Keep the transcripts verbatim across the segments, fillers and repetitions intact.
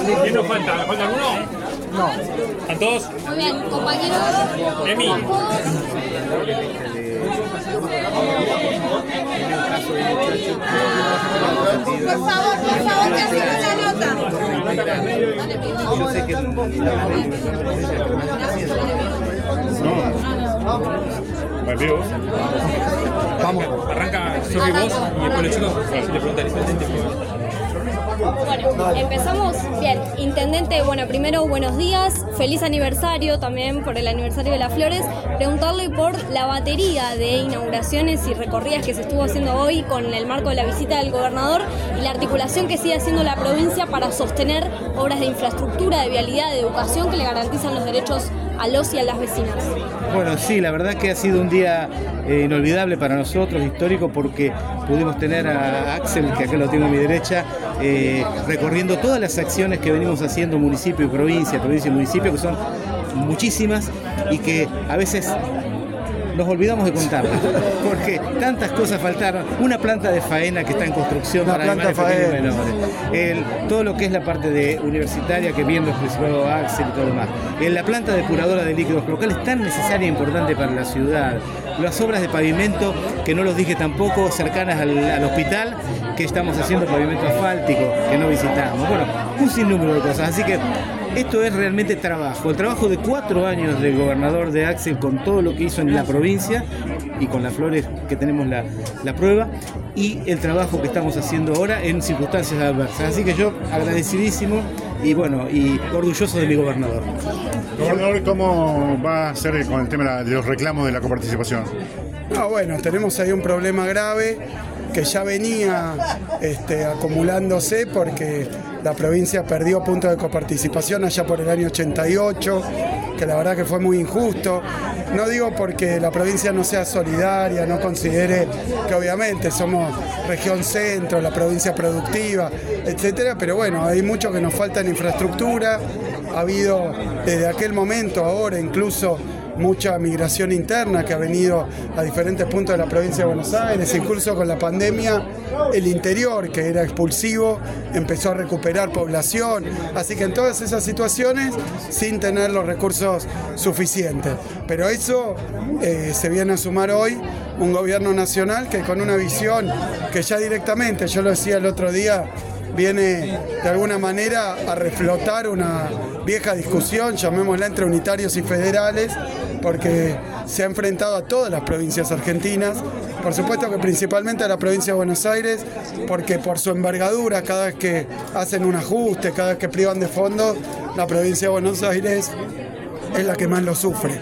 ¿Quién nos falta? ¿Nos falta alguno? No. ¿Están todos? Muy bien, compañeros. Emi. Por favor, por favor, que hacemos la nota. Yo sé que Bueno, vivo. vamos. Arranca Sofi vos y después los chicos si le preguntan al intendente. Bueno, empezamos bien. Intendente, bueno, primero buenos días, feliz aniversario también por el aniversario de Las Flores. Preguntarle por la batería de inauguraciones y recorridas que se estuvo haciendo hoy con el marco de la visita del gobernador y la articulación que sigue haciendo la provincia para sostener obras de infraestructura, de vialidad, de educación que le garantizan los derechos a los y a las vecinas. Bueno, sí, la verdad que ha sido un día eh, inolvidable para nosotros, histórico, porque pudimos tener a Axel, que acá lo tengo a mi derecha, eh, recorriendo todas las acciones que venimos haciendo municipio y provincia, provincia y municipio, que son muchísimas y que a veces nos olvidamos de contarlas, porque tantas cosas faltaron. Una planta de faena que está en construcción Una para animales pequeños y menores. El, todo lo que es la parte de universitaria que bien lo expresó Axel y todo lo demás. En la planta depuradora de líquidos locales tan necesaria e importante para la ciudad. Las obras de pavimento, que no los dije tampoco, cercanas al, al hospital, que estamos haciendo pavimento asfáltico, que no visitamos. Bueno, un sinnúmero de cosas. Así que esto es realmente trabajo, el trabajo de cuatro años del gobernador de Axel con todo lo que hizo en la provincia y con Las Flores que tenemos la, la prueba y el trabajo que estamos haciendo ahora en circunstancias adversas. Así que yo agradecidísimo y bueno, y orgulloso de mi gobernador. Gobernador, ¿cómo va a ser con el tema de los reclamos de la coparticipación? No, bueno, tenemos ahí un problema grave que ya venía este, acumulándose porque la provincia perdió puntos de coparticipación allá por el año ochenta y ocho, que la verdad que fue muy injusto. No digo porque la provincia no sea solidaria, no considere que obviamente somos región centro, la provincia productiva, etcétera, pero bueno, hay mucho que nos falta en infraestructura. Ha habido desde aquel momento, ahora incluso, mucha migración interna que ha venido a diferentes puntos de la provincia de Buenos Aires, incluso con la pandemia el interior, que era expulsivo, empezó a recuperar población, así que en todas esas situaciones sin tener los recursos suficientes. Pero eso eh, se viene a sumar hoy un gobierno nacional que con una visión que ya directamente, yo lo decía el otro día, viene de alguna manera a reflotar una vieja discusión, llamémosla entre unitarios y federales, porque se ha enfrentado a todas las provincias argentinas, por supuesto que principalmente a la provincia de Buenos Aires, porque por su envergadura, cada vez que hacen un ajuste, cada vez que privan de fondos, la provincia de Buenos Aires es la que más lo sufre.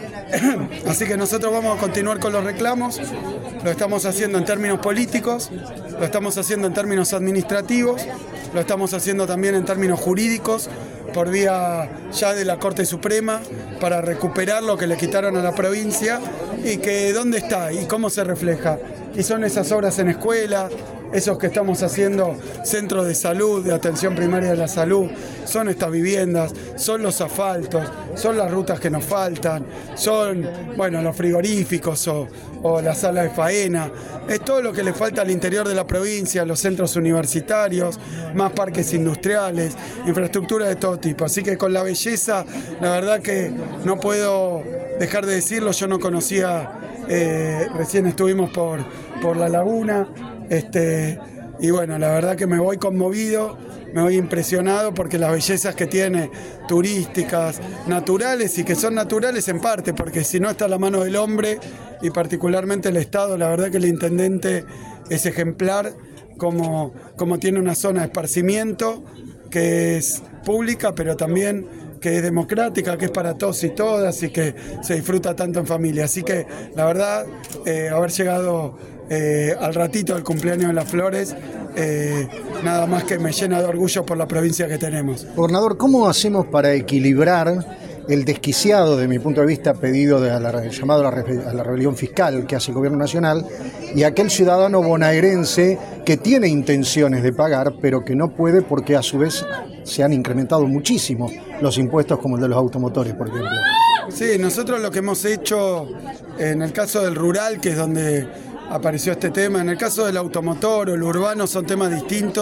Así que nosotros vamos a continuar con los reclamos, lo estamos haciendo en términos políticos, lo estamos haciendo en términos administrativos, lo estamos haciendo también en términos jurídicos, por vía ya de la Corte Suprema, para recuperar lo que le quitaron a la provincia y que dónde está y cómo se refleja. Y son esas obras en escuela, esos que estamos haciendo centros de salud, de atención primaria de la salud, son estas viviendas, son los asfaltos, son las rutas que nos faltan, son, bueno, los frigoríficos o, o la sala de faena. Es todo lo que le falta al interior de la provincia, los centros universitarios, más parques industriales, infraestructura de todo tipo. Así que con la belleza, la verdad que no puedo dejar de decirlo, yo no conocía, eh, recién estuvimos por, por La Laguna, Este, y bueno, la verdad que me voy conmovido, me voy impresionado porque las bellezas que tiene, turísticas, naturales, y que son naturales en parte, porque si no está a la mano del hombre y particularmente el Estado, la verdad que el intendente es ejemplar, como, como tiene una zona de esparcimiento que es pública, pero también que es democrática, que es para todos y todas y que se disfruta tanto en familia. Así que la verdad, eh, haber llegado eh, al ratito del cumpleaños de Las Flores, eh, nada más que me llena de orgullo por la provincia que tenemos. Gobernador, ¿cómo hacemos para equilibrar el desquiciado, de mi punto de vista, pedido de la, llamado a la, a la rebelión fiscal que hace el gobierno nacional, y aquel ciudadano bonaerense que tiene intenciones de pagar, pero que no puede porque a su vez se han incrementado muchísimo los impuestos, como el de los automotores, por ejemplo? Sí, nosotros lo que hemos hecho en el caso del rural, que es donde apareció este tema, en el caso del automotor o el urbano son temas distintos.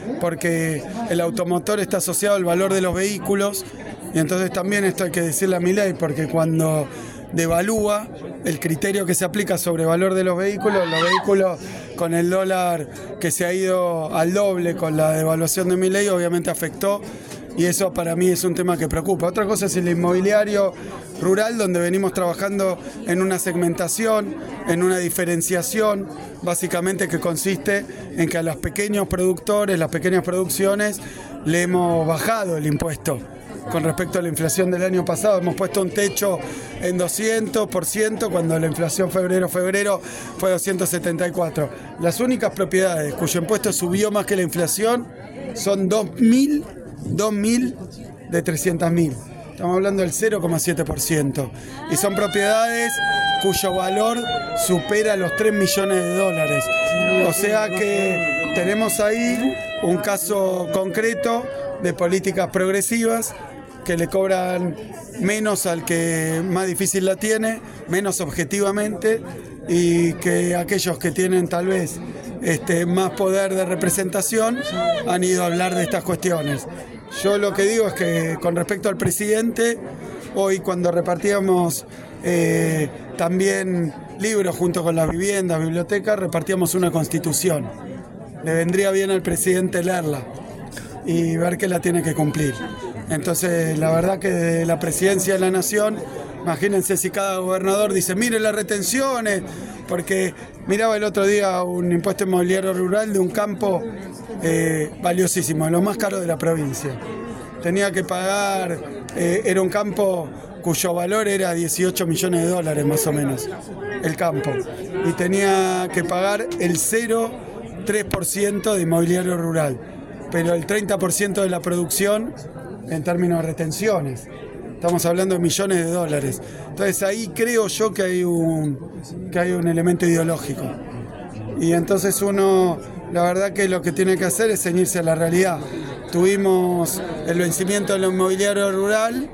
porque el automotor está asociado al valor de los vehículos, y entonces también esto hay que decirle a Milei, porque cuando devalúa el criterio que se aplica sobre el valor de los vehículos, los vehículos con el dólar que se ha ido al doble con la devaluación de Milei, obviamente afectó, y eso para mí es un tema que preocupa. Otra cosa es el inmobiliario rural, donde venimos trabajando en una segmentación, en una diferenciación, básicamente que consiste en que a los pequeños productores, las pequeñas producciones, le hemos bajado el impuesto. Con respecto a la inflación del año pasado, hemos puesto un techo en doscientos por ciento, cuando la inflación febrero-febrero fue doscientos setenta y cuatro. Las únicas propiedades cuyo impuesto subió más que la inflación son dos mil de trescientos mil. Estamos hablando del cero coma siete por ciento. Y son propiedades cuyo valor supera los tres millones de dólares. O sea que tenemos ahí un caso concreto de políticas progresivas que le cobran menos al que más difícil la tiene, menos objetivamente, y que aquellos que tienen tal vez este, más poder de representación han ido a hablar de estas cuestiones. Yo lo que digo es que con respecto al presidente, hoy cuando repartíamos eh, también libros junto con las viviendas, bibliotecas, repartíamos una constitución. Le vendría bien al presidente leerla y ver que la tiene que cumplir. Entonces, la verdad que de la presidencia de la nación, imagínense si cada gobernador dice, mire las retenciones, porque miraba el otro día un impuesto inmobiliario rural de un campo eh, valiosísimo, lo más caro de la provincia. Tenía que pagar, eh, era un campo cuyo valor era dieciocho millones de dólares más o menos, el campo, y tenía que pagar el cero coma tres por ciento de inmobiliario rural, pero el treinta por ciento de la producción en términos de retenciones. Estamos hablando de millones de dólares. Entonces ahí creo yo que hay un, que hay un elemento ideológico. Y entonces uno, la verdad que lo que tiene que hacer es ceñirse a la realidad. Tuvimos el vencimiento del inmobiliario rural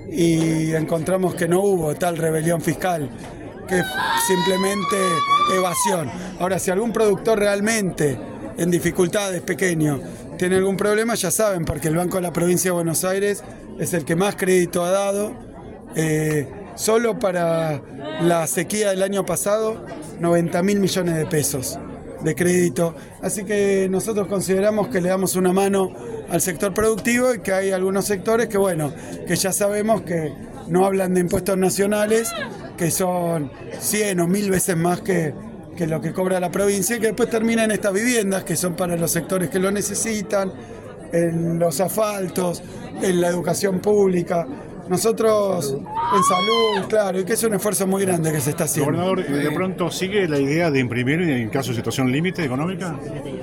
y encontramos que no hubo tal rebelión fiscal, que es simplemente evasión. Ahora, si algún productor realmente en dificultades pequeño tiene algún problema, ya saben, porque el Banco de la Provincia de Buenos Aires es el que más crédito ha dado. Eh, solo para la sequía del año pasado, noventa mil millones de pesos de crédito. Así que nosotros consideramos que le damos una mano al sector productivo y que hay algunos sectores que, bueno, que ya sabemos que no hablan de impuestos nacionales, que son cien o mil veces más que que lo que cobra la provincia, y que después terminan en estas viviendas que son para los sectores que lo necesitan, en los asfaltos, en la educación pública, nosotros en salud, claro, y que es un esfuerzo muy grande que se está haciendo. Gobernador, ¿de pronto sigue la idea de imprimir en caso de situación límite económica?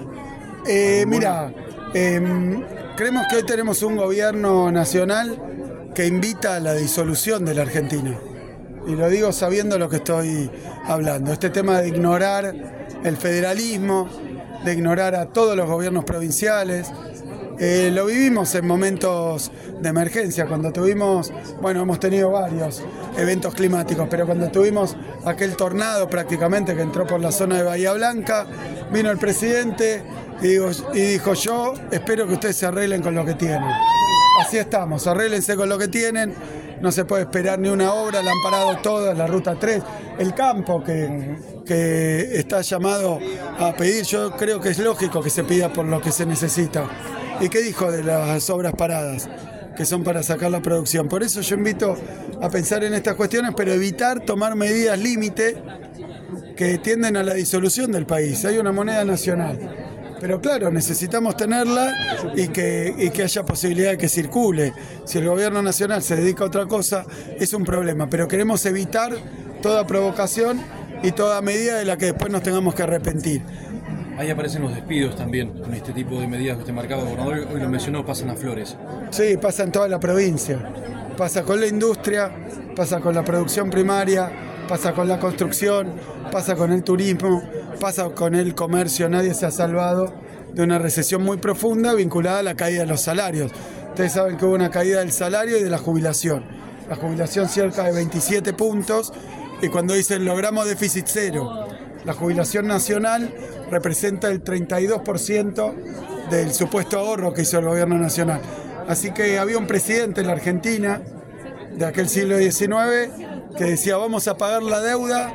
Eh, mira, eh, creemos que hoy tenemos un gobierno nacional que invita a la disolución de la Argentina. Y lo digo sabiendo lo que estoy hablando. Este tema de ignorar el federalismo, de ignorar a todos los gobiernos provinciales. Eh, lo vivimos en momentos de emergencia, cuando tuvimos, bueno, hemos tenido varios eventos climáticos, pero cuando tuvimos aquel tornado prácticamente que entró por la zona de Bahía Blanca, vino el presidente y, digo, y dijo, yo espero que ustedes se arreglen con lo que tienen. Así estamos, arréglense con lo que tienen. No se puede esperar ni una obra, la han parado todas, la ruta tres, el campo que, que está llamado a pedir, yo creo que es lógico que se pida por lo que se necesita. ¿Y qué dijo de las obras paradas? Que son para sacar la producción. Por eso yo invito a pensar en estas cuestiones, pero evitar tomar medidas límite que tienden a la disolución del país. Hay una moneda nacional. Pero claro, necesitamos tenerla y que, y que haya posibilidad de que circule. Si el gobierno nacional se dedica a otra cosa, es un problema. Pero queremos evitar toda provocación y toda medida de la que después nos tengamos que arrepentir. Ahí aparecen los despidos también, con este tipo de medidas que usted marcaba, gobernador. Hoy lo mencionó, pasa en Las Flores. Sí, pasa en toda la provincia. Pasa con la industria, pasa con la producción primaria, pasa con la construcción, pasa con el turismo, pasa con el comercio. Nadie se ha salvado de una recesión muy profunda vinculada a la caída de los salarios. Ustedes saben que hubo una caída del salario y de la jubilación. La jubilación cerca de veintisiete puntos, y cuando dicen logramos déficit cero, la jubilación nacional representa el treinta y dos por ciento del supuesto ahorro que hizo el gobierno nacional. Así que había un presidente en la Argentina de aquel siglo diecinueve que decía: vamos a pagar la deuda,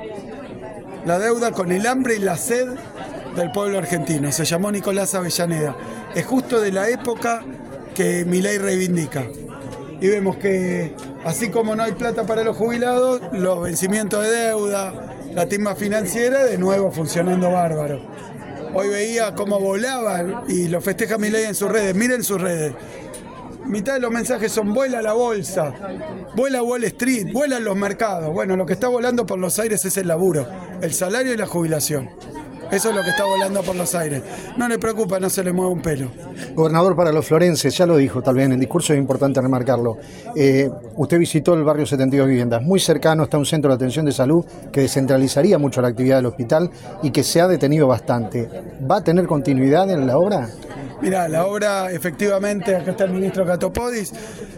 la deuda con el hambre y la sed del pueblo argentino. Se llamó Nicolás Avellaneda. Es justo de la época que Milei reivindica. Y vemos que así como no hay plata para los jubilados, los vencimientos de deuda, la timba financiera, de nuevo funcionando bárbaro. Hoy veía cómo volaban y lo festeja Milei en sus redes. Miren sus redes. Mitad de los mensajes son: vuela la bolsa, vuela Wall Street, vuelan los mercados. Bueno, lo que está volando por los aires es el laburo, el salario y la jubilación. Eso es lo que está volando por los aires. No le preocupa, no se le mueve un pelo. Gobernador, para los florenses, ya lo dijo tal vez en el discurso, es importante remarcarlo. Eh, usted visitó el barrio setenta y dos Viviendas. Muy cercano está un centro de atención de salud que descentralizaría mucho la actividad del hospital y que se ha detenido bastante. ¿Va a tener continuidad en la obra? Mirá, la obra, efectivamente, acá está el ministro Catopodis.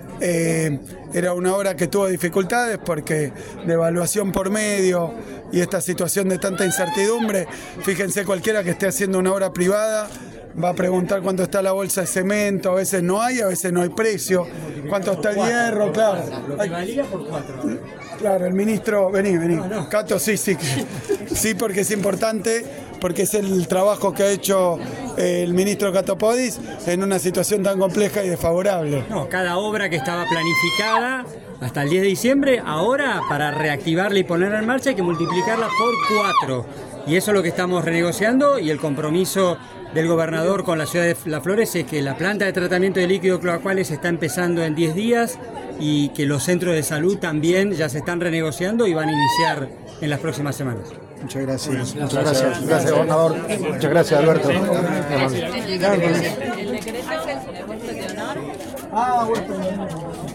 Eh, era una obra que tuvo dificultades porque de evaluación por medio y esta situación de tanta incertidumbre. Fíjense, cualquiera que esté haciendo una obra privada va a preguntar cuánto está la bolsa de cemento. A veces no hay, a veces no hay precio. Cuánto está el hierro, claro. Lo que valía por cuatro. Claro, el ministro, vení, vení. Cato, sí, sí. Sí, porque es importante, porque es el trabajo que ha hecho el ministro Catopodis en una situación tan compleja y desfavorable. No, cada obra que estaba planificada hasta el diez de diciembre, ahora para reactivarla y ponerla en marcha hay que multiplicarla por cuatro. Y eso es lo que estamos renegociando, y el compromiso del gobernador con la ciudad de Las Flores es que la planta de tratamiento de líquidos cloacales está empezando en diez días y que los centros de salud también ya se están renegociando y van a iniciar en las próximas semanas. Muchas gracias. Muchas gracias. Gracias, gobernador. Muchas gracias, Alberto. El decreto es el puesto de honor. Ah, bueno.